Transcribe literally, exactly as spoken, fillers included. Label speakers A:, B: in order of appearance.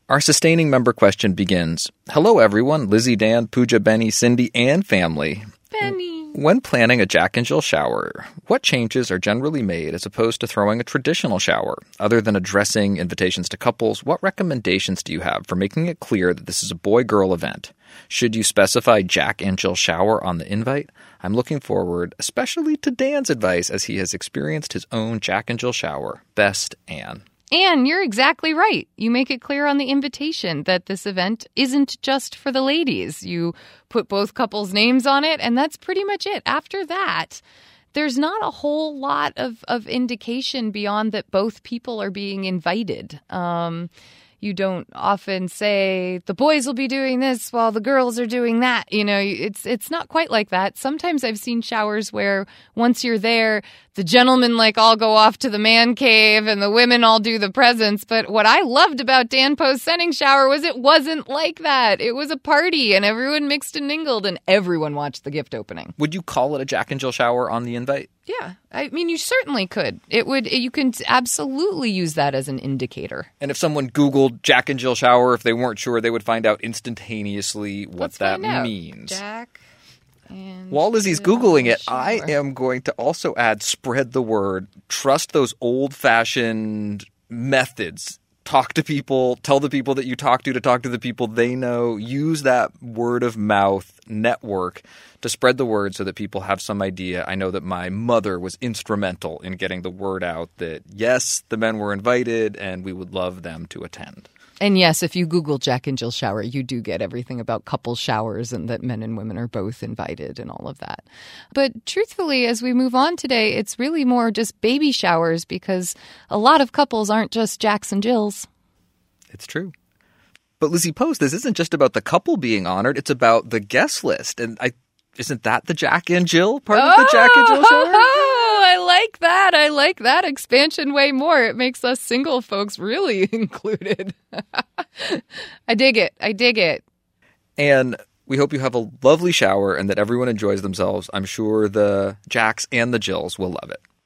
A: Our sustaining member question begins, Hello everyone, Lizzie, Dan, Pooja, Benny, Cindy, and family.
B: Benny.
A: When planning a Jack and Jill shower, what changes are generally made as opposed to throwing a traditional shower? Other than addressing invitations to couples, what recommendations do you have for making it clear that this is a boy-girl event? Should you specify Jack and Jill shower on the invite? I'm looking forward, especially to Dan's advice as he has experienced his own Jack and Jill shower. Best, Anne.
B: Anne, you're exactly right. You make it clear on the invitation that this event isn't just for the ladies. You put both couples' names on it, and that's pretty much it. After that, there's not a whole lot of, of indication beyond that both people are being invited. Um, you don't often say, the boys will be doing this while the girls are doing that. You know, it's it's not quite like that. Sometimes I've seen showers where once you're there, the gentlemen like all go off to the man cave and the women all do the presents. But what I loved about Dan Poe's sending shower was it wasn't like that. It was a party and everyone mixed and mingled and everyone watched the gift opening.
A: Would you call it a Jack and Jill shower on the invite?
B: Yeah, I mean, you certainly could. It would. You can absolutely use that as an indicator.
A: And if someone Googled Jack and Jill shower, if they weren't sure, they would find out instantaneously what
B: Let's
A: that
B: find out.
A: means.
B: Jack and
A: While Lizzie's
B: Jill
A: Googling it,
B: shower.
A: I am going to also add spread the word. Trust those old-fashioned methods. Talk to people. Tell the people that you talk to to talk to the people they know. Use that word-of-mouth network to spread the word so that people have some idea. I know that my mother was instrumental in getting the word out that, yes, the men were invited and we would love them to attend.
B: And yes, if you Google Jack and Jill shower, you do get everything about couple showers and that men and women are both invited and all of that. But truthfully, as we move on today, it's really more just baby showers because a lot of couples aren't just Jacks and Jills.
A: It's true. But Lizzie Post, this isn't just about the couple being honored. It's about the guest list. And I isn't that the Jack and Jill part
B: oh,
A: of the Jack and Jill shower?
B: Oh, I like that. I like that expansion way more. It makes us single folks really included. I dig it. I dig it.
A: And we hope you have a lovely shower and that everyone enjoys themselves. I'm sure the Jacks and the Jills will love it.